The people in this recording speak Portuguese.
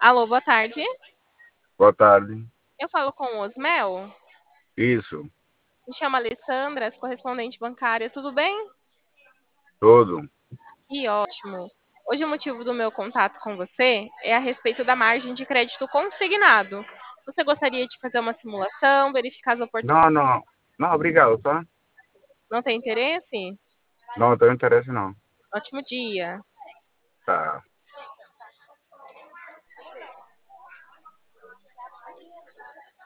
Alô, boa tarde. Boa tarde. Eu falo com o Osmel. Isso, Me chamo Alessandra, sou correspondente bancária. Tudo bem? tudo. Que ótimo. Hoje o motivo do meu contato com você é a respeito da margem de crédito consignado. Você gostaria de fazer uma simulação, verificar as oportunidades? Não, não. Não, obrigado, tá? Não tem interesse? Não tenho interesse, não. Ótimo dia. Tá.